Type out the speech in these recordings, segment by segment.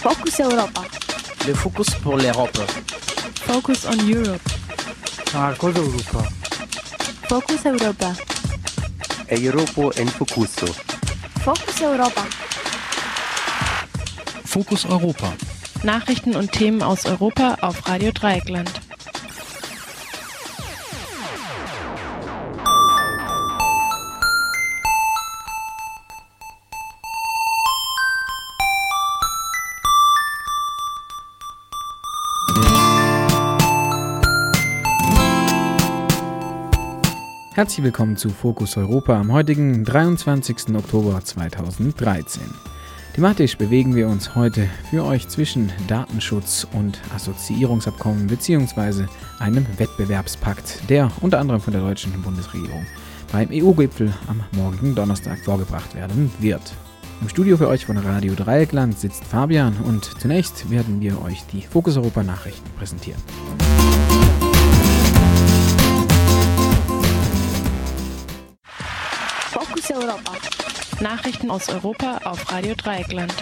Focus Europa. Le Focus pour l'Europe. Focus on Europe. Cosa Europa. Focus Europa. Europa en Focuso. Focus Europa. Focus Europa. Nachrichten und Themen aus Europa auf Radio Dreieckland. Herzlich willkommen zu Focus Europa am heutigen 23. Oktober 2013. Thematisch bewegen wir uns heute für euch zwischen Datenschutz und Assoziierungsabkommen bzw. einem Wettbewerbspakt, der unter anderem von der deutschen Bundesregierung beim EU-Gipfel am morgigen Donnerstag vorgebracht werden wird. Im Studio für euch von Radio Dreieckland sitzt Fabian und zunächst werden wir euch die Focus Europa Nachrichten präsentieren. Focus Europa. Nachrichten aus Europa auf Radio Dreieckland.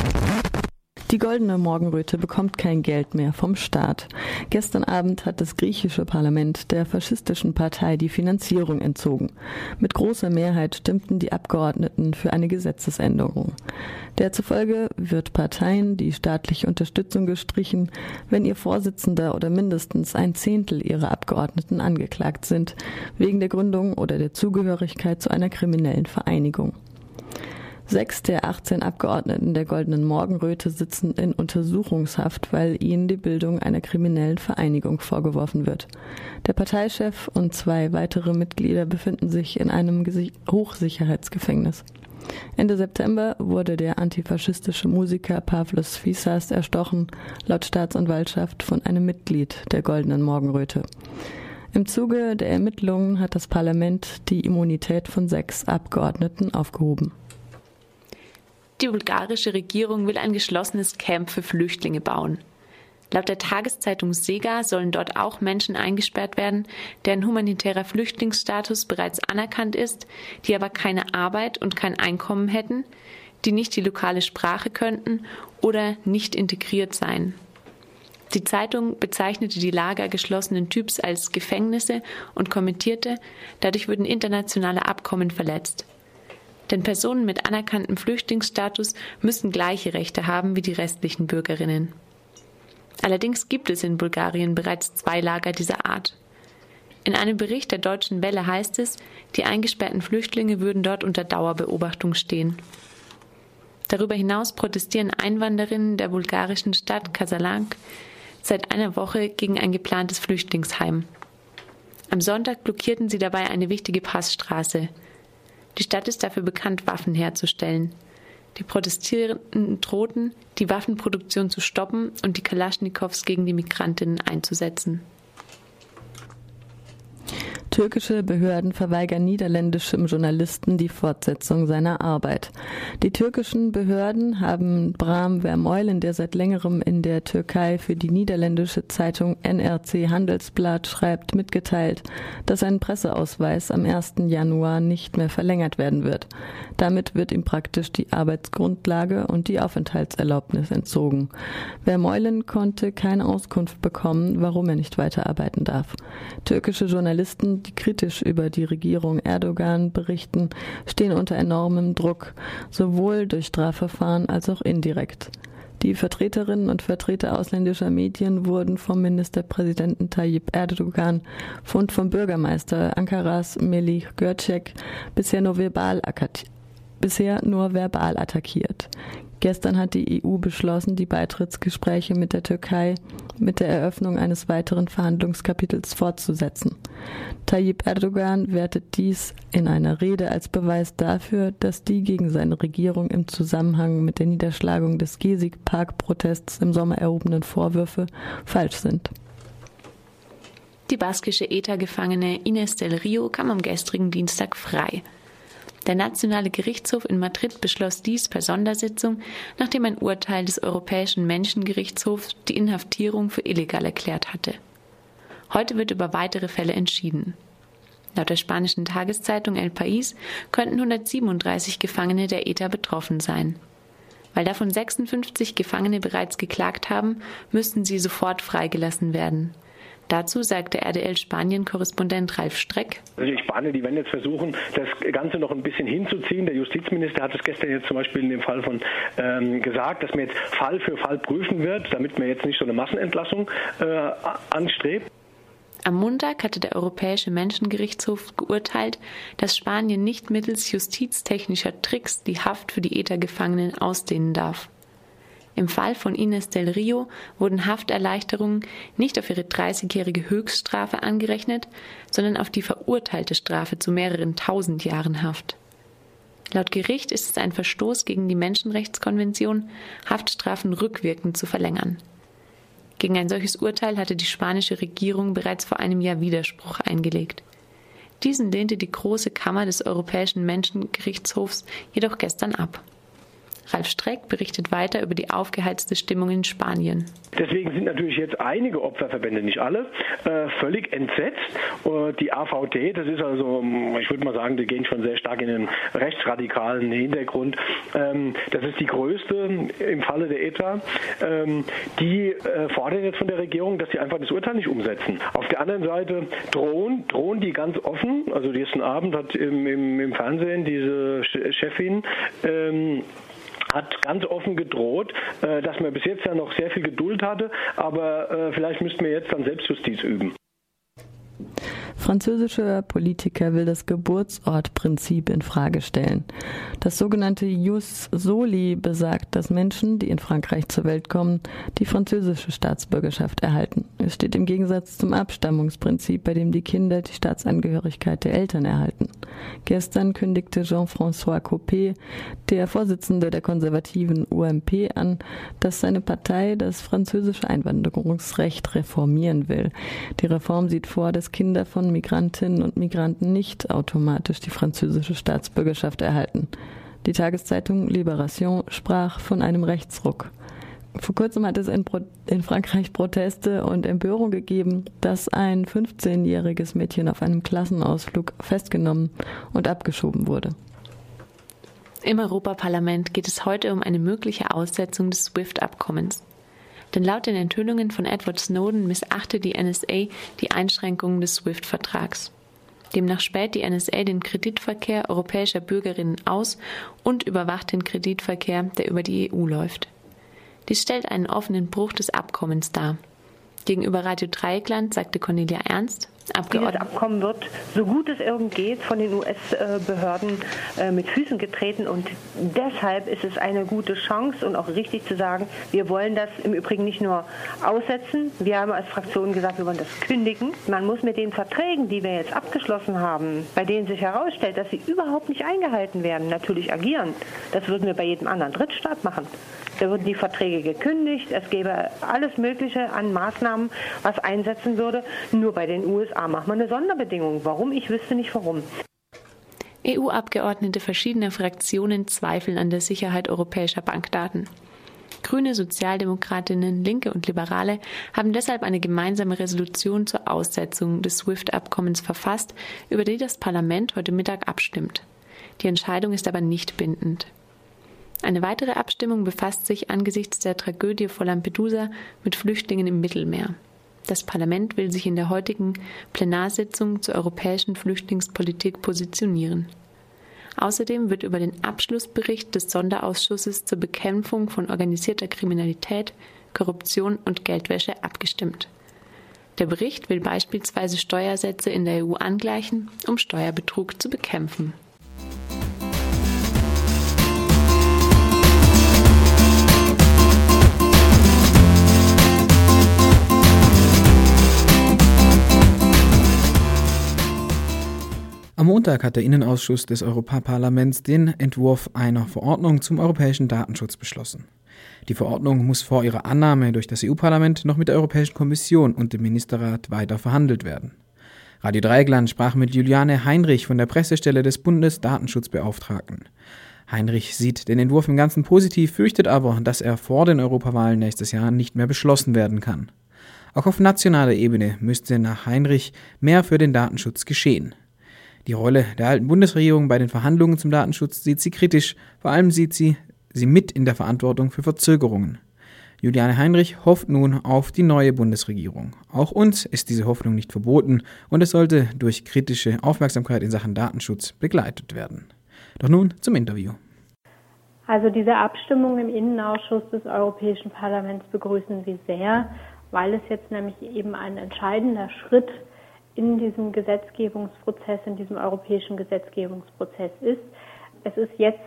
Die Goldene Morgenröte bekommt kein Geld mehr vom Staat. Gestern Abend hat das griechische Parlament der faschistischen Partei die Finanzierung entzogen. Mit großer Mehrheit stimmten die Abgeordneten für eine Gesetzesänderung. Derzufolge wird Parteien die staatliche Unterstützung gestrichen, wenn ihr Vorsitzender oder mindestens ein Zehntel ihrer Abgeordneten angeklagt sind, wegen der Gründung oder der Zugehörigkeit zu einer kriminellen Vereinigung. 6 der 18 Abgeordneten der Goldenen Morgenröte sitzen in Untersuchungshaft, weil ihnen die Bildung einer kriminellen Vereinigung vorgeworfen wird. Der Parteichef und 2 weitere Mitglieder befinden sich in einem Hochsicherheitsgefängnis. Ende September wurde der antifaschistische Musiker Pavlos Fyssas erstochen, laut Staatsanwaltschaft von einem Mitglied der Goldenen Morgenröte. Im Zuge der Ermittlungen hat das Parlament die Immunität von 6 Abgeordneten aufgehoben. Die bulgarische Regierung will ein geschlossenes Camp für Flüchtlinge bauen. Laut der Tageszeitung Sega sollen dort auch Menschen eingesperrt werden, deren humanitärer Flüchtlingsstatus bereits anerkannt ist, die aber keine Arbeit und kein Einkommen hätten, die nicht die lokale Sprache könnten oder nicht integriert seien. Die Zeitung bezeichnete die Lager geschlossenen Typs als Gefängnisse und kommentierte, dadurch würden internationale Abkommen verletzt. Denn Personen mit anerkanntem Flüchtlingsstatus müssen gleiche Rechte haben wie die restlichen Bürgerinnen. Allerdings gibt es in Bulgarien bereits 2 Lager dieser Art. In einem Bericht der Deutschen Welle heißt es, die eingesperrten Flüchtlinge würden dort unter Dauerbeobachtung stehen. Darüber hinaus protestieren Einwanderinnen der bulgarischen Stadt Kasalank seit einer Woche gegen ein geplantes Flüchtlingsheim. Am Sonntag blockierten sie dabei eine wichtige Passstraße. Die Stadt ist dafür bekannt, Waffen herzustellen. Die Protestierenden drohten, die Waffenproduktion zu stoppen und die Kalaschnikows gegen die Migrantinnen einzusetzen. Türkische Behörden verweigern niederländischem Journalisten die Fortsetzung seiner Arbeit. Die türkischen Behörden haben Bram Vermeulen, der seit längerem in der Türkei für die niederländische Zeitung NRC Handelsblad schreibt, mitgeteilt, dass sein Presseausweis am 1. Januar nicht mehr verlängert werden wird. Damit wird ihm praktisch die Arbeitsgrundlage und die Aufenthaltserlaubnis entzogen. Vermeulen konnte keine Auskunft bekommen, warum er nicht weiterarbeiten darf. Türkische Journalisten, die kritisch über die Regierung Erdogan berichten, stehen unter enormem Druck, sowohl durch Strafverfahren als auch indirekt. Die Vertreterinnen und Vertreter ausländischer Medien wurden vom Ministerpräsidenten Tayyip Erdogan und vom Bürgermeister Ankaras Melih Gökçek bisher nur verbal attackiert. Gestern hat die EU beschlossen, die Beitrittsgespräche mit der Türkei mit der Eröffnung eines weiteren Verhandlungskapitels fortzusetzen. Tayyip Erdogan wertet dies in einer Rede als Beweis dafür, dass die gegen seine Regierung im Zusammenhang mit der Niederschlagung des Gezi-Park-Protests im Sommer erhobenen Vorwürfe falsch sind. Die baskische ETA-Gefangene Inés del Rio kam am gestrigen Dienstag frei. Der Nationale Gerichtshof in Madrid beschloss dies per Sondersitzung, nachdem ein Urteil des Europäischen Menschengerichtshofs die Inhaftierung für illegal erklärt hatte. Heute wird über weitere Fälle entschieden. Laut der spanischen Tageszeitung El País könnten 137 Gefangene der ETA betroffen sein. Weil davon 56 Gefangene bereits geklagt haben, müssten sie sofort freigelassen werden. Dazu sagte RDL-Spanien-Korrespondent Ralf Streck: Also die Spanier, die werden jetzt versuchen, das Ganze noch ein bisschen hinzuziehen. Der Justizminister hat es gestern jetzt zum Beispiel in dem Fall von gesagt, dass man jetzt Fall für Fall prüfen wird, damit man jetzt nicht so eine Massenentlassung anstrebt. Am Montag hatte der Europäische Menschengerichtshof geurteilt, dass Spanien nicht mittels justiztechnischer Tricks die Haft für die ETA-Gefangenen ausdehnen darf. Im Fall von Inés del Río wurden Hafterleichterungen nicht auf ihre 30-jährige Höchststrafe angerechnet, sondern auf die verurteilte Strafe zu mehreren 1000 Jahren Haft. Laut Gericht ist es ein Verstoß gegen die Menschenrechtskonvention, Haftstrafen rückwirkend zu verlängern. Gegen ein solches Urteil hatte die spanische Regierung bereits vor einem Jahr Widerspruch eingelegt. Diesen lehnte die Große Kammer des Europäischen Menschengerichtshofs jedoch gestern ab. Ralf Streck berichtet weiter über die aufgeheizte Stimmung in Spanien. Deswegen sind natürlich jetzt einige Opferverbände, nicht alle, völlig entsetzt. Die AVD, das ist also, ich würde mal sagen, die gehen schon sehr stark in den rechtsradikalen Hintergrund. Das ist die größte im Falle der ETA. Die fordern jetzt von der Regierung, dass sie einfach das Urteil nicht umsetzen. Auf der anderen Seite drohen die ganz offen. Also gestern Abend hat im Fernsehen diese Chefin hat ganz offen gedroht, dass man bis jetzt ja noch sehr viel Geduld hatte, aber vielleicht müssten wir jetzt dann Selbstjustiz üben. Französischer Politiker will das Geburtsortprinzip in Frage stellen. Das sogenannte Jus soli besagt, dass Menschen, die in Frankreich zur Welt kommen, die französische Staatsbürgerschaft erhalten. Es steht im Gegensatz zum Abstammungsprinzip, bei dem die Kinder die Staatsangehörigkeit der Eltern erhalten. Gestern kündigte Jean-François Copé, der Vorsitzende der konservativen UMP, an, dass seine Partei das französische Einwanderungsrecht reformieren will. Die Reform sieht vor, dass Kinder von Migrantinnen und Migranten nicht automatisch die französische Staatsbürgerschaft erhalten. Die Tageszeitung Libération sprach von einem Rechtsruck. Vor kurzem hat es in Frankreich Proteste und Empörung gegeben, dass ein 15-jähriges Mädchen auf einem Klassenausflug festgenommen und abgeschoben wurde. Im Europaparlament geht es heute um eine mögliche Aussetzung des SWIFT-Abkommens. Denn laut den Enthüllungen von Edward Snowden missachte die NSA die Einschränkungen des SWIFT-Vertrags. Demnach späht die NSA den Kreditverkehr europäischer Bürgerinnen aus und überwacht den Kreditverkehr, der über die EU läuft. Dies stellt einen offenen Bruch des Abkommens dar. Gegenüber Radio Dreieckland sagte Cornelia Ernst, Dieses Abkommen wird, so gut es irgend geht, von den US-Behörden mit Füßen getreten und deshalb ist es eine gute Chance und auch richtig zu sagen, wir wollen das im Übrigen nicht nur aussetzen, wir haben als Fraktion gesagt, wir wollen das kündigen. Man muss mit den Verträgen, die wir jetzt abgeschlossen haben, bei denen sich herausstellt, dass sie überhaupt nicht eingehalten werden, natürlich agieren. Das würden wir bei jedem anderen Drittstaat machen. Da würden die Verträge gekündigt, es gäbe alles Mögliche an Maßnahmen, was einsetzen würde. Nur bei den USA macht man eine Sonderbedingung. Warum? Ich wüsste nicht warum. EU-Abgeordnete verschiedener Fraktionen zweifeln an der Sicherheit europäischer Bankdaten. Grüne, Sozialdemokratinnen, Linke und Liberale haben deshalb eine gemeinsame Resolution zur Aussetzung des SWIFT-Abkommens verfasst, über die das Parlament heute Mittag abstimmt. Die Entscheidung ist aber nicht bindend. Eine weitere Abstimmung befasst sich angesichts der Tragödie vor Lampedusa mit Flüchtlingen im Mittelmeer. Das Parlament will sich in der heutigen Plenarsitzung zur europäischen Flüchtlingspolitik positionieren. Außerdem wird über den Abschlussbericht des Sonderausschusses zur Bekämpfung von organisierter Kriminalität, Korruption und Geldwäsche abgestimmt. Der Bericht will beispielsweise Steuersätze in der EU angleichen, um Steuerbetrug zu bekämpfen. Am Montag hat der Innenausschuss des Europaparlaments den Entwurf einer Verordnung zum europäischen Datenschutz beschlossen. Die Verordnung muss vor ihrer Annahme durch das EU-Parlament noch mit der Europäischen Kommission und dem Ministerrat weiter verhandelt werden. Radio Dreieckland sprach mit Juliane Heinrich von der Pressestelle des Bundesdatenschutzbeauftragten. Heinrich sieht den Entwurf im Ganzen positiv, fürchtet aber, dass er vor den Europawahlen nächstes Jahr nicht mehr beschlossen werden kann. Auch auf nationaler Ebene müsste nach Heinrich mehr für den Datenschutz geschehen. Die Rolle der alten Bundesregierung bei den Verhandlungen zum Datenschutz sieht sie kritisch. Vor allem sieht sie sie mit in der Verantwortung für Verzögerungen. Juliane Heinrich hofft nun auf die neue Bundesregierung. Auch uns ist diese Hoffnung nicht verboten und es sollte durch kritische Aufmerksamkeit in Sachen Datenschutz begleitet werden. Doch nun zum Interview. Also diese Abstimmung im Innenausschuss des Europäischen Parlaments begrüßen wir sehr, weil es jetzt nämlich eben ein entscheidender Schritt in diesem Gesetzgebungsprozess, in diesem europäischen Gesetzgebungsprozess ist. Es ist jetzt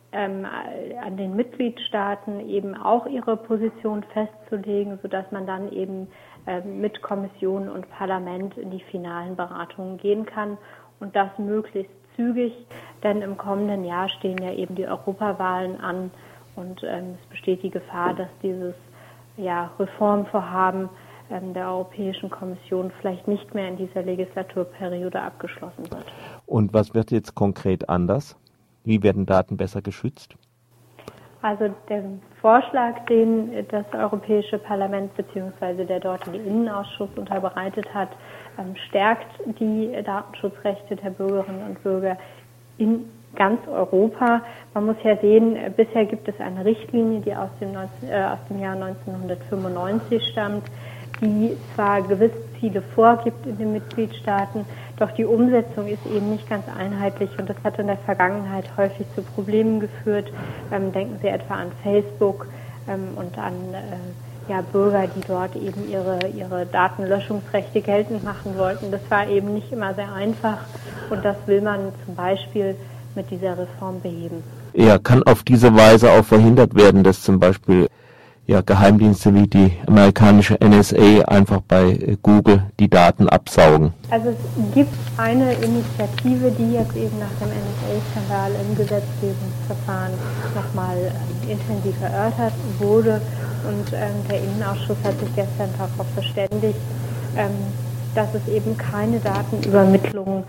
an den Mitgliedstaaten eben auch ihre Position festzulegen, sodass man dann eben mit Kommission und Parlament in die finalen Beratungen gehen kann und das möglichst zügig, denn im kommenden Jahr stehen ja eben die Europawahlen an und es besteht die Gefahr, dass dieses Reformvorhaben der Europäischen Kommission vielleicht nicht mehr in dieser Legislaturperiode abgeschlossen wird. Und was wird jetzt konkret anders? Wie werden Daten besser geschützt? Also der Vorschlag, den das Europäische Parlament bzw. der dortige Innenausschuss unterbreitet hat, stärkt die Datenschutzrechte der Bürgerinnen und Bürger in ganz Europa. Man muss ja sehen, bisher gibt es eine Richtlinie, die aus dem Jahr 1995 stammt, die zwar gewisse Ziele vorgibt in den Mitgliedstaaten, doch die Umsetzung ist eben nicht ganz einheitlich und das hat in der Vergangenheit häufig zu Problemen geführt. Denken Sie etwa an Facebook und an Bürger, die dort eben ihre Datenlöschungsrechte geltend machen wollten. Das war eben nicht immer sehr einfach und das will man zum Beispiel mit dieser Reform beheben. Ja, kann auf diese Weise auch verhindert werden, dass zum Beispiel Geheimdienste wie die amerikanische NSA einfach bei Google die Daten absaugen? Also es gibt eine Initiative, die jetzt eben nach dem NSA-Skandal im Gesetzgebungsverfahren nochmal intensiv erörtert wurde und der Innenausschuss hat sich gestern darauf verständigt, dass es eben keine Datenübermittlung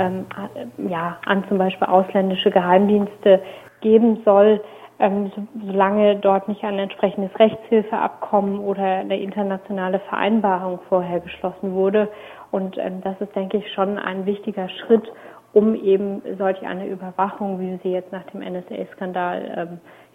an zum Beispiel ausländische Geheimdienste geben soll, solange dort nicht ein entsprechendes Rechtshilfeabkommen oder eine internationale Vereinbarung vorher geschlossen wurde. Und das ist, denke ich, schon ein wichtiger Schritt, um eben solch eine Überwachung, wie sie jetzt nach dem NSA-Skandal,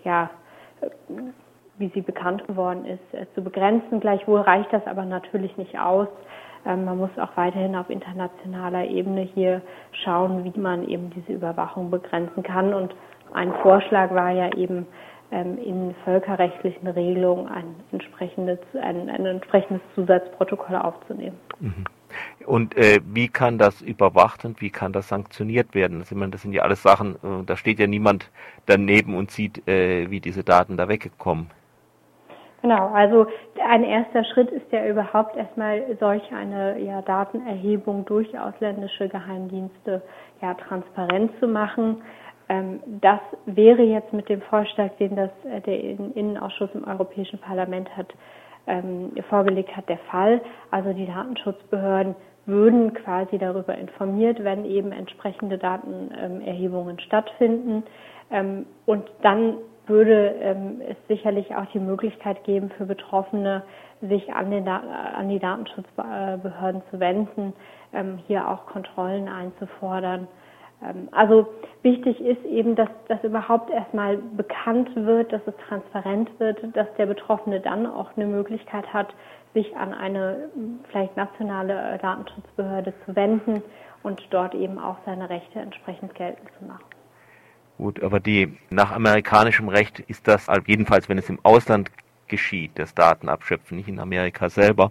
wie sie bekannt geworden ist, zu begrenzen. Gleichwohl reicht das aber natürlich nicht aus. Man muss auch weiterhin auf internationaler Ebene hier schauen, wie man eben diese Überwachung begrenzen kann. Und ein Vorschlag war ja eben, in völkerrechtlichen Regelungen ein entsprechendes Zusatzprotokoll aufzunehmen. Und wie kann das überwacht und wie kann das sanktioniert werden? Das sind ja alles Sachen, da steht ja niemand daneben und sieht, wie diese Daten da weggekommen. Genau, also ein erster Schritt ist ja überhaupt erstmal solch eine Datenerhebung durch ausländische Geheimdienste transparent zu machen. Das wäre jetzt mit dem Vorschlag, den der Innenausschuss im Europäischen Parlament vorgelegt hat, der Fall. Also die Datenschutzbehörden würden quasi darüber informiert, wenn eben entsprechende Datenerhebungen stattfinden. Und dann würde es sicherlich auch die Möglichkeit geben für Betroffene, sich an die Datenschutzbehörden zu wenden, hier auch Kontrollen einzufordern. Also wichtig ist eben, dass das überhaupt erstmal bekannt wird, dass es transparent wird, dass der Betroffene dann auch eine Möglichkeit hat, sich an eine vielleicht nationale Datenschutzbehörde zu wenden und dort eben auch seine Rechte entsprechend geltend zu machen. Gut, aber nach amerikanischem Recht ist das, jedenfalls wenn es im Ausland geschieht, das Datenabschöpfen, nicht in Amerika selber,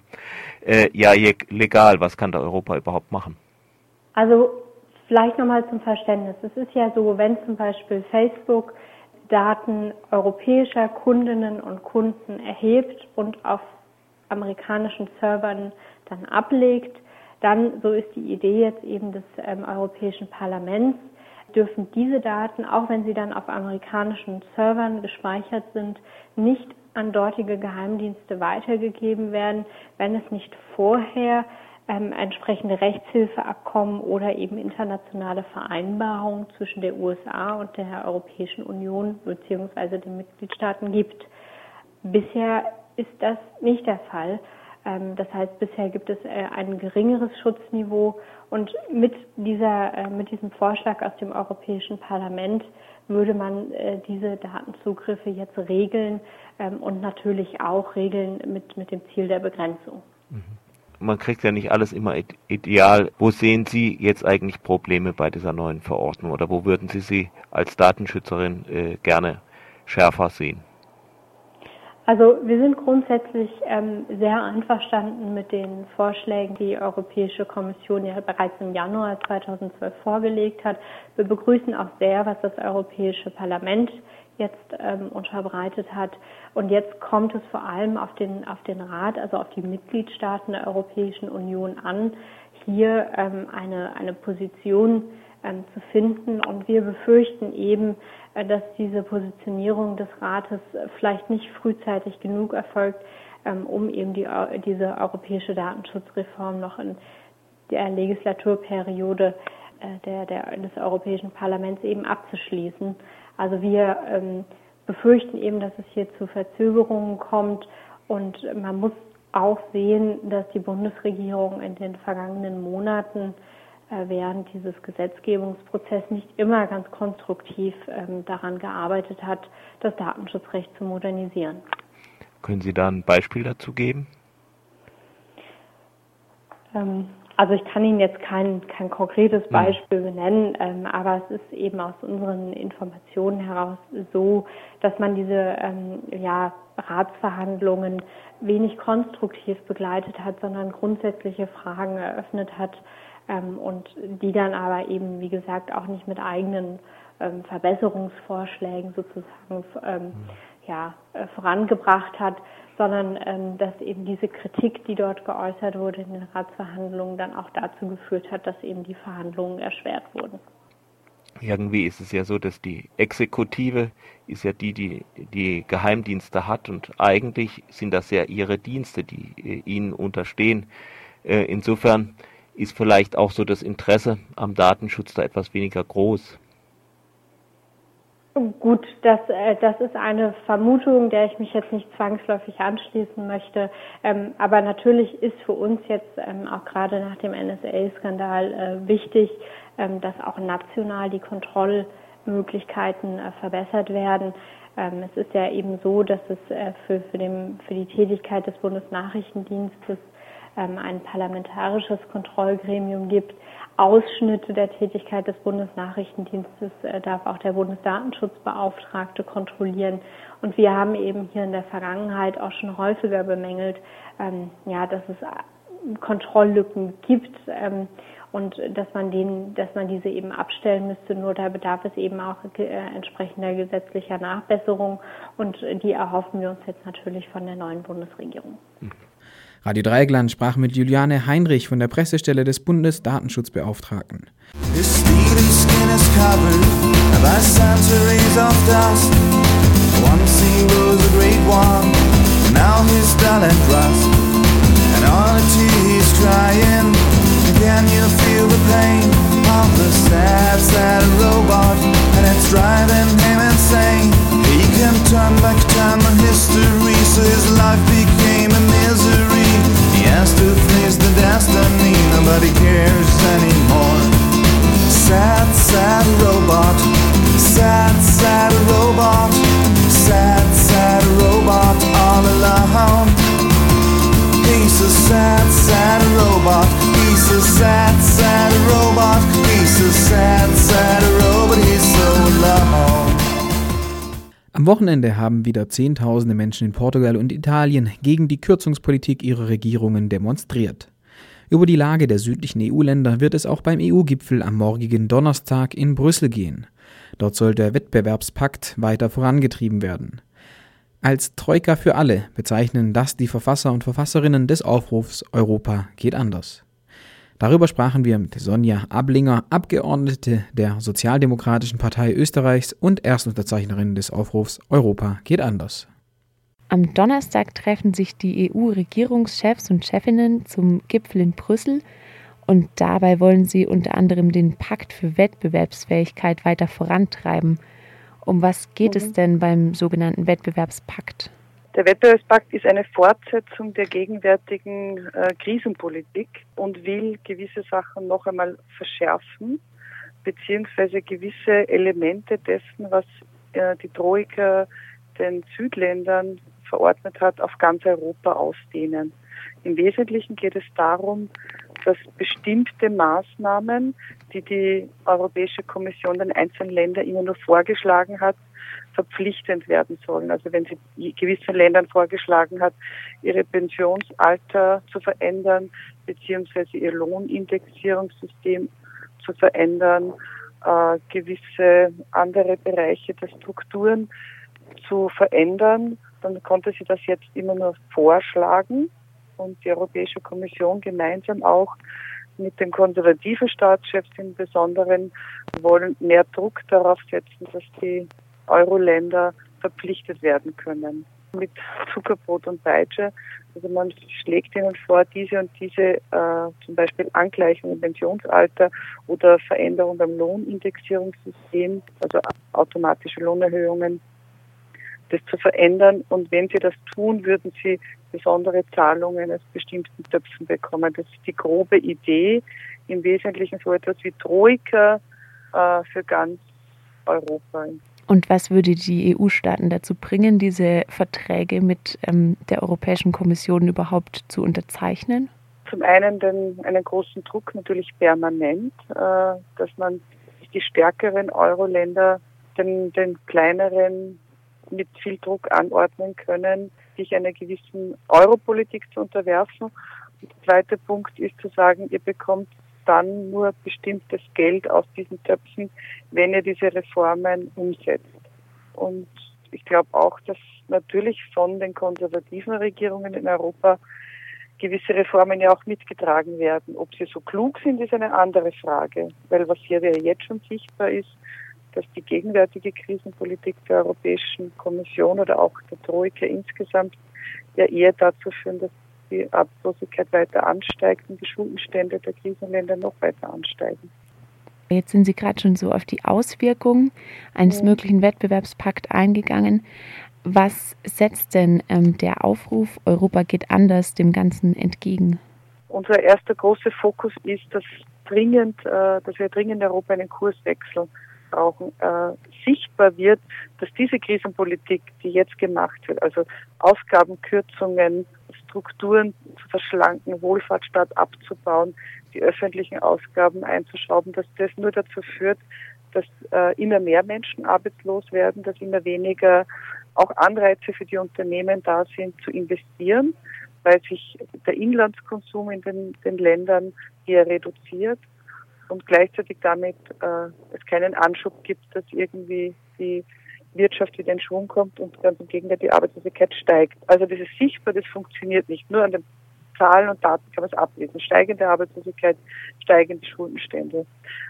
legal. Was kann da Europa überhaupt machen? Also vielleicht nochmal zum Verständnis. Es ist ja so, wenn zum Beispiel Facebook Daten europäischer Kundinnen und Kunden erhebt und auf amerikanischen Servern dann ablegt, dann, so ist die Idee jetzt eben des Europäischen Parlaments, dürfen diese Daten, auch wenn sie dann auf amerikanischen Servern gespeichert sind, nicht an dortige Geheimdienste weitergegeben werden, wenn es nicht vorher entsprechende Rechtshilfeabkommen oder eben internationale Vereinbarungen zwischen der USA und der Europäischen Union bzw. den Mitgliedstaaten gibt. Bisher ist das nicht der Fall. Das heißt, bisher gibt es ein geringeres Schutzniveau Und mit diesem Vorschlag aus dem Europäischen Parlament würde man diese Datenzugriffe jetzt regeln und natürlich auch regeln mit dem Ziel der Begrenzung. Man kriegt ja nicht alles immer ideal. Wo sehen Sie jetzt eigentlich Probleme bei dieser neuen Verordnung oder wo würden Sie als Datenschützerin gerne schärfer sehen? Also wir sind grundsätzlich sehr einverstanden mit den Vorschlägen, die die Europäische Kommission ja bereits im Januar 2012 vorgelegt hat. Wir begrüßen auch sehr, was das Europäische Parlament jetzt unterbreitet hat. Und jetzt kommt es vor allem auf den Rat, also auf die Mitgliedstaaten der Europäischen Union an, hier eine Position zu finden. Und wir befürchten eben, dass diese Positionierung des Rates vielleicht nicht frühzeitig genug erfolgt, um eben diese europäische Datenschutzreform noch in der Legislaturperiode des Europäischen Parlaments eben abzuschließen. Also wir befürchten eben, dass es hier zu Verzögerungen kommt und man muss auch sehen, dass die Bundesregierung in den vergangenen Monaten während dieses Gesetzgebungsprozesses nicht immer ganz konstruktiv daran gearbeitet hat, das Datenschutzrecht zu modernisieren. Können Sie da ein Beispiel dazu geben? Also ich kann Ihnen jetzt kein konkretes Beispiel benennen, aber es ist eben aus unseren Informationen heraus so, dass man diese Ratsverhandlungen wenig konstruktiv begleitet hat, sondern grundsätzliche Fragen eröffnet hat und die dann aber eben, wie gesagt, auch nicht mit eigenen Verbesserungsvorschlägen sozusagen vorangebracht hat, sondern dass eben diese Kritik, die dort geäußert wurde in den Ratsverhandlungen, dann auch dazu geführt hat, dass eben die Verhandlungen erschwert wurden. Irgendwie ist es ja so, dass die Exekutive ist ja die Geheimdienste hat und eigentlich sind das ja ihre Dienste, die ihnen unterstehen. Insofern ist vielleicht auch so das Interesse am Datenschutz da etwas weniger groß. Gut, das ist eine Vermutung, der ich mich jetzt nicht zwangsläufig anschließen möchte. Aber natürlich ist für uns jetzt auch gerade nach dem NSA-Skandal wichtig, dass auch national die Kontrollmöglichkeiten verbessert werden. Es ist ja eben so, dass es für die Tätigkeit des Bundesnachrichtendienstes ein parlamentarisches Kontrollgremium gibt. Ausschnitte der Tätigkeit des Bundesnachrichtendienstes darf auch der Bundesdatenschutzbeauftragte kontrollieren. Und wir haben eben hier in der Vergangenheit auch schon häufiger bemängelt, dass es Kontrolllücken gibt und dass man diese eben abstellen müsste. Nur da bedarf es eben auch entsprechender gesetzlicher Nachbesserung und die erhoffen wir uns jetzt natürlich von der neuen Bundesregierung. Radio Dreieckland sprach mit Juliane Heinrich von der Pressestelle des Bundesdatenschutzbeauftragten. His Steven's skin is covered by centuries of dust. Once he was a great one, now he's dull and rust. And all the tears crying, can you feel the pain of the sad, sad robot? And it's driving him insane. He can turn back time and history, so his life became a misery. He has to face the destiny, nobody cares anymore. Sad, sad robot, sad, sad robot, sad, sad robot, all alone. He's a sad, sad robot, he's a sad, sad robot, he's a sad, sad robot, he's so alone. Am Wochenende haben wieder Zehntausende Menschen in Portugal und Italien gegen die Kürzungspolitik ihrer Regierungen demonstriert. Über die Lage der südlichen EU-Länder wird es auch beim EU-Gipfel am morgigen Donnerstag in Brüssel gehen. Dort soll der Wettbewerbspakt weiter vorangetrieben werden. Als Troika für alle bezeichnen das die Verfasser und Verfasserinnen des Aufrufs Europa geht anders. Darüber sprachen wir mit Sonja Ablinger, Abgeordnete der Sozialdemokratischen Partei Österreichs und Erstunterzeichnerin des Aufrufs Europa geht anders. Am Donnerstag treffen sich die EU-Regierungschefs und Chefinnen zum Gipfel in Brüssel und dabei wollen sie unter anderem den Pakt für Wettbewerbsfähigkeit weiter vorantreiben. Um was geht es denn beim sogenannten Wettbewerbspakt? Der Wettbewerbspakt ist eine Fortsetzung der gegenwärtigen Krisenpolitik und will gewisse Sachen noch einmal verschärfen, beziehungsweise gewisse Elemente dessen, was die Troika den Südländern verordnet hat, auf ganz Europa ausdehnen. Im Wesentlichen geht es darum, dass bestimmte Maßnahmen, die die Europäische Kommission den einzelnen Ländern immer nur vorgeschlagen hat, verpflichtend werden sollen. Also wenn sie gewissen Ländern vorgeschlagen hat, ihre Pensionsalter zu verändern, beziehungsweise ihr Lohnindexierungssystem zu verändern, gewisse andere Bereiche der Strukturen zu verändern, dann konnte sie das jetzt immer nur vorschlagen und die Europäische Kommission gemeinsam auch mit den konservativen Staatschefs im Besonderen wollen mehr Druck darauf setzen, dass die Euro-Länder verpflichtet werden können. Mit Zuckerbrot und Peitsche. Also man schlägt ihnen vor, diese und diese zum Beispiel Angleichung im Pensionsalter oder Veränderung beim Lohnindexierungssystem, also automatische Lohnerhöhungen, das zu verändern. Und wenn sie das tun, würden sie besondere Zahlungen aus bestimmten Töpfen bekommen. Das ist die grobe Idee. Im Wesentlichen so etwas wie Troika für ganz Europa. Und was würde die EU-Staaten dazu bringen, diese Verträge mit der Europäischen Kommission überhaupt zu unterzeichnen? Zum einen einen großen Druck natürlich permanent, dass man die stärkeren Euro-Länder den kleineren mit viel Druck anordnen können, sich einer gewissen Europolitik zu unterwerfen. Und der zweite Punkt ist zu sagen, ihr bekommt dann nur bestimmtes Geld aus diesen Töpfen, wenn ihr diese Reformen umsetzt. Und ich glaube auch, dass natürlich von den konservativen Regierungen in Europa gewisse Reformen ja auch mitgetragen werden. Ob sie so klug sind, ist eine andere Frage. Weil was hier jetzt schon sichtbar ist, dass die gegenwärtige Krisenpolitik der Europäischen Kommission oder auch der Troika insgesamt ja eher dazu führen, dass die Arbeitslosigkeit weiter ansteigt und die Schuldenstände der Krisenländer noch weiter ansteigen. Jetzt sind Sie gerade schon so auf die Auswirkungen eines möglichen Wettbewerbspakts eingegangen. Was setzt denn der Aufruf Europa geht anders dem Ganzen entgegen? Unser erster großer Fokus ist, dass wir dringend in Europa einen Kurswechsel brauchen. Sichtbar wird, dass diese Krisenpolitik, die jetzt gemacht wird, also Ausgabenkürzungen, Strukturen zu verschlanken, Wohlfahrtsstaat abzubauen, die öffentlichen Ausgaben einzuschrauben, dass das nur dazu führt, dass immer mehr Menschen arbeitslos werden, dass immer weniger auch Anreize für die Unternehmen da sind, zu investieren, weil sich der Inlandskonsum in den Ländern eher reduziert und gleichzeitig damit es keinen Anschub gibt, dass irgendwie die Wirtschaft wieder in Schwung kommt und ganz im Gegenteil die Arbeitslosigkeit steigt. Also das ist sichtbar, das funktioniert nicht. Nur an den Zahlen und Daten kann man es ablesen. Steigende Arbeitslosigkeit, steigende Schuldenstände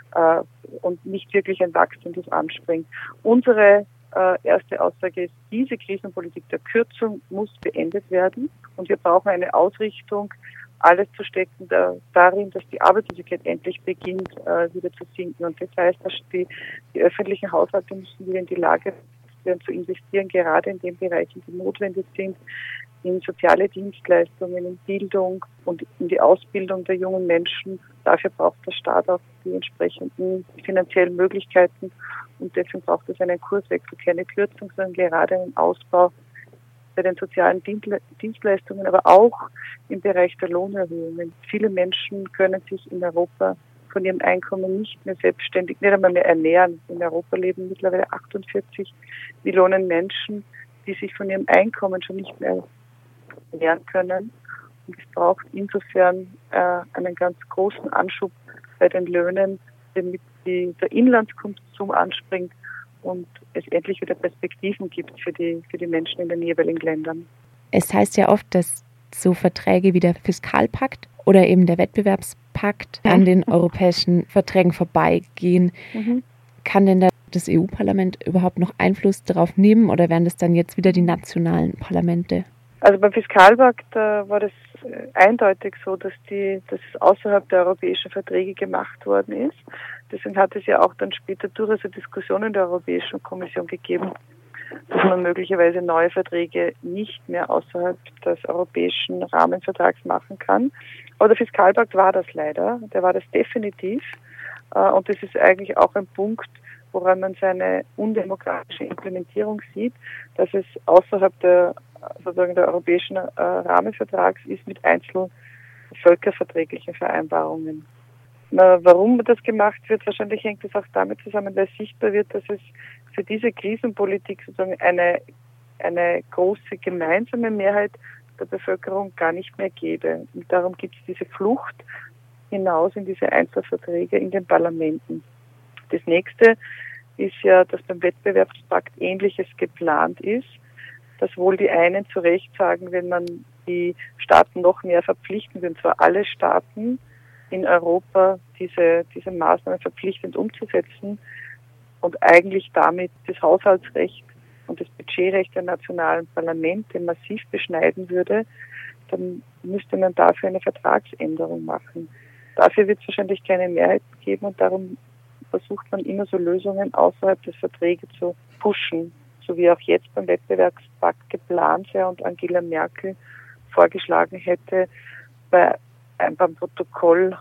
und nicht wirklich ein Wachstum, das anspringt. Unsere erste Aussage ist, diese Krisenpolitik der Kürzung muss beendet werden und wir brauchen eine Ausrichtung, alles zu stecken darin, dass die Arbeitslosigkeit endlich beginnt, wieder zu sinken. Und das heißt, dass die öffentlichen Haushalte müssen wieder in die Lage werden zu investieren, gerade in den Bereichen, die notwendig sind, in soziale Dienstleistungen, in Bildung und in die Ausbildung der jungen Menschen. Dafür braucht der Staat auch die entsprechenden finanziellen Möglichkeiten und deswegen braucht es einen Kurswechsel, keine Kürzung, sondern gerade einen Ausbau bei den sozialen Dienstleistungen, aber auch im Bereich der Lohnerhöhungen. Viele Menschen können sich in Europa von ihrem Einkommen nicht mehr selbstständig, nicht einmal mehr ernähren. In Europa leben mittlerweile 48 Millionen Menschen, die sich von ihrem Einkommen schon nicht mehr ernähren können. Und es braucht insofern einen ganz großen Anschub bei den Löhnen, damit der Inlandskonsum anspringt und es endlich wieder Perspektiven gibt für die Menschen in den jeweiligen Ländern. Es heißt ja oft, dass so Verträge wie der Fiskalpakt oder eben der Wettbewerbspakt an den europäischen Verträgen vorbeigehen. Kann denn das EU-Parlament überhaupt noch Einfluss darauf nehmen oder wären das dann jetzt wieder die nationalen Parlamente? Also beim Fiskalpakt war das eindeutig so, dass das außerhalb der europäischen Verträge gemacht worden ist. Deswegen hat es ja auch dann später durchaus Diskussionen der Europäischen Kommission gegeben, dass man möglicherweise neue Verträge nicht mehr außerhalb des europäischen Rahmenvertrags machen kann. Aber der Fiskalpakt war das leider, der war das definitiv. Und das ist eigentlich auch ein Punkt, woran man seine undemokratische Implementierung sieht, dass es außerhalb der europäischen Rahmenvertrags ist mit völkerverträglichen Vereinbarungen. Warum das gemacht wird, wahrscheinlich hängt es auch damit zusammen, weil sichtbar wird, dass es für diese Krisenpolitik sozusagen eine große gemeinsame Mehrheit der Bevölkerung gar nicht mehr gäbe. Und darum gibt es diese Flucht hinaus in diese Einzelverträge in den Parlamenten. Das nächste ist ja, dass beim Wettbewerbspakt Ähnliches geplant ist, dass wohl die einen zu Recht sagen, wenn man die Staaten noch mehr verpflichten will, und zwar alle Staaten in Europa diese Maßnahmen verpflichtend umzusetzen und eigentlich damit das Haushaltsrecht und das Budgetrecht der nationalen Parlamente massiv beschneiden würde, dann müsste man dafür eine Vertragsänderung machen. Dafür wird es wahrscheinlich keine Mehrheit geben und darum versucht man immer so Lösungen außerhalb des Vertrages zu pushen, so wie auch jetzt beim Wettbewerbspakt geplant wäre und Angela Merkel vorgeschlagen hätte, beim Protokoll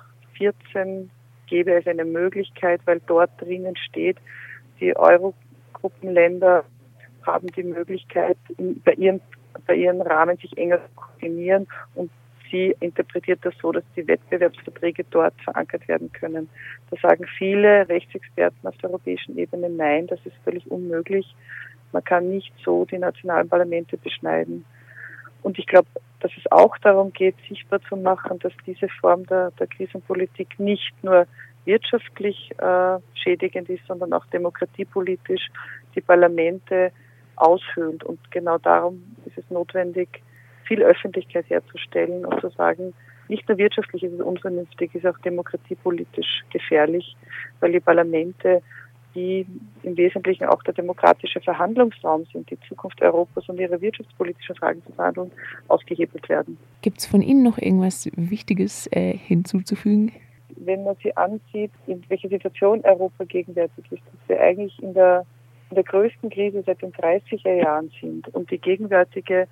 14 gäbe es eine Möglichkeit, weil dort drinnen steht, die Eurogruppenländer haben die Möglichkeit, bei ihren Rahmen sich enger zu koordinieren und sie interpretiert das so, dass die Wettbewerbsverträge dort verankert werden können. Da sagen viele Rechtsexperten auf der europäischen Ebene nein, das ist völlig unmöglich. Man kann nicht so die nationalen Parlamente beschneiden. Und ich glaube, dass es auch darum geht, sichtbar zu machen, dass diese Form der Krisenpolitik nicht nur wirtschaftlich schädigend ist, sondern auch demokratiepolitisch die Parlamente aushöhlt. Und genau darum ist es notwendig, viel Öffentlichkeit herzustellen und zu sagen, nicht nur wirtschaftlich ist es unvernünftig, ist auch demokratiepolitisch gefährlich, weil die Parlamente, die im Wesentlichen auch der demokratische Verhandlungsraum sind, die Zukunft Europas und ihre wirtschaftspolitischen Fragen zu verhandeln, ausgehebelt werden. Gibt es von Ihnen noch irgendwas Wichtiges hinzuzufügen? Wenn man sich ansieht, in welcher Situation Europa gegenwärtig ist, dass wir eigentlich in der größten Krise seit den 30er Jahren sind und die gegenwärtige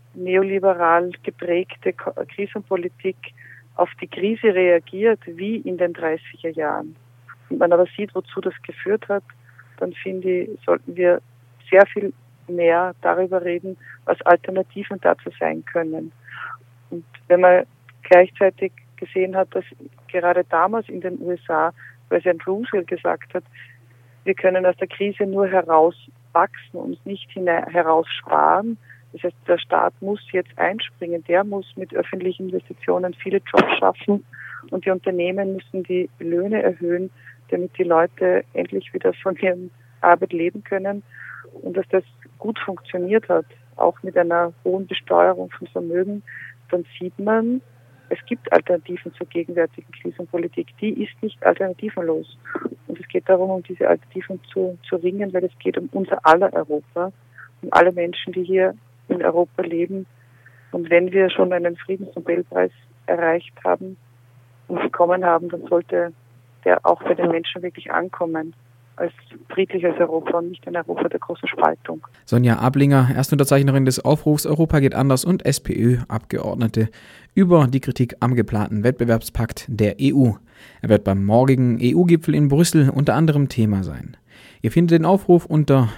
neoliberal geprägte Krisenpolitik auf die Krise reagiert wie in den 30er Jahren. Und man aber sieht, wozu das geführt hat, dann finde ich, sollten wir sehr viel mehr darüber reden, was Alternativen dazu sein können. Und wenn man gleichzeitig gesehen hat, dass gerade damals in den USA Präsident Roosevelt gesagt hat, wir können aus der Krise nur herauswachsen und nicht heraussparen. Das heißt, der Staat muss jetzt einspringen, der muss mit öffentlichen Investitionen viele Jobs schaffen und die Unternehmen müssen die Löhne erhöhen, damit die Leute endlich wieder von ihrer Arbeit leben können. Und dass das gut funktioniert hat, auch mit einer hohen Besteuerung von Vermögen, dann sieht man, es gibt Alternativen zur gegenwärtigen Krisenpolitik. Die ist nicht alternativenlos. Und es geht darum, um diese Alternativen zu ringen, weil es geht um unser aller Europa, um alle Menschen, die hier in Europa leben. Und wenn wir schon einen Friedensnobelpreis erreicht haben und bekommen haben, dann sollte der auch bei den Menschen wirklich ankommen, als friedliches Europa und nicht ein Europa der großen Spaltung. Sonja Ablinger, Erstunterzeichnerin des Aufrufs Europa geht anders und SPÖ-Abgeordnete über die Kritik am geplanten Wettbewerbspakt der EU. Er wird beim morgigen EU-Gipfel in Brüssel unter anderem Thema sein. Ihr findet den Aufruf unter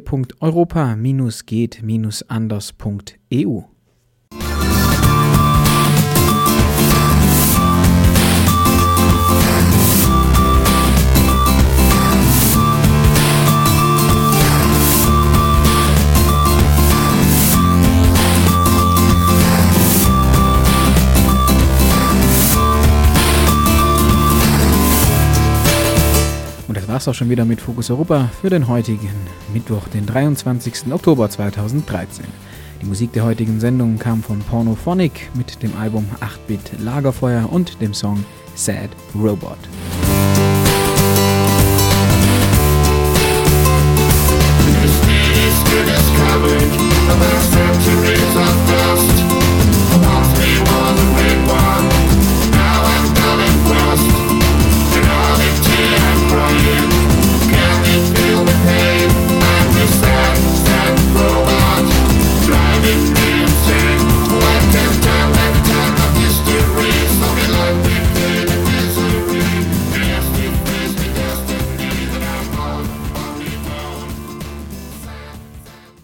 www.europa-geht-anders.eu. Das war's auch schon wieder mit Fokus Europa für den heutigen Mittwoch, den 23. Oktober 2013. Die Musik der heutigen Sendung kam von Pornophonic mit dem Album 8-Bit Lagerfeuer und dem Song Sad Robot.